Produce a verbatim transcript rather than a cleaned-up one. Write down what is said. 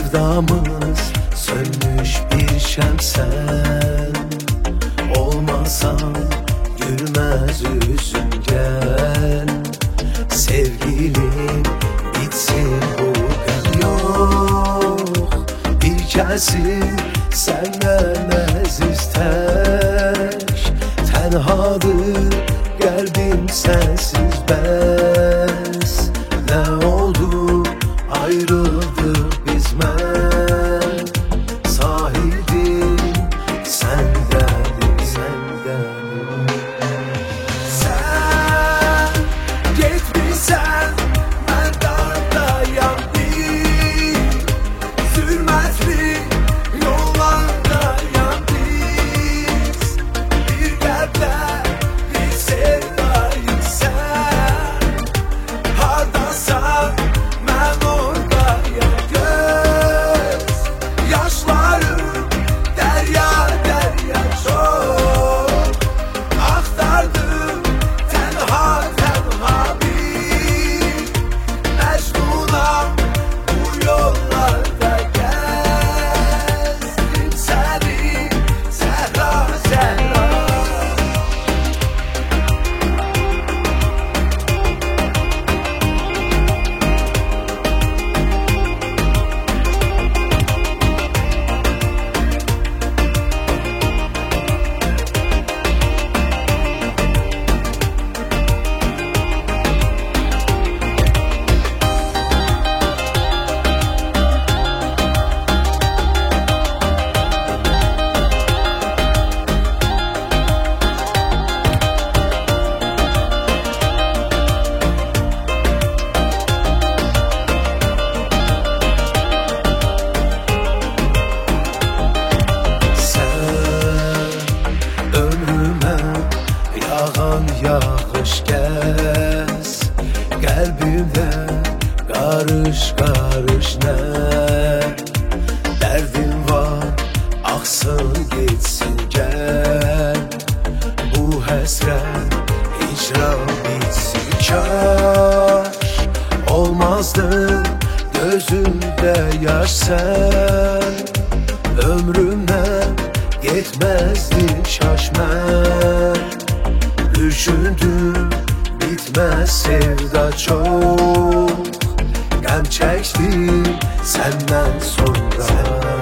Sevdamız sönmüş bir şemsen, olmasan gülmez yüzün gel. Sevgilim bitsin bu gam, yok bir kelsin senden aziz teş. Tenhadır kalbim sensiz bes. Ne oldu ayrıldık biz men, sahildim sendenim sendenim. Sen gitmişsen ben dardayam bir, zulmetli yollardayam biz. Bir kalpte bir sevdayım sen, hardasan ben oradayam göz. Yaşlarım derya derya çok, aktardım tenha tenha bir Mecnunam bu yollarda gezdim seni Zehra Zehra. Yağan yağış gez, kalbimde karış karış ne derdim var, aksın gitsin gel. Bu hasret icra bitsin, kaş olmazdı gözümde yaş sen. Ömrümden yetmezdi şaşmen. Düşündüm bitmez sevda çok, gam çektim senden sonra.